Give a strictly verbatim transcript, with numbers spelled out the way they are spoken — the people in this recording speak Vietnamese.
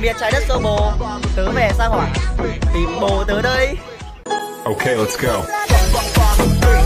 biệt trái đất xô bồ. Tớ về sao hỏa tìm bồ tớ đây. Okay, let's go.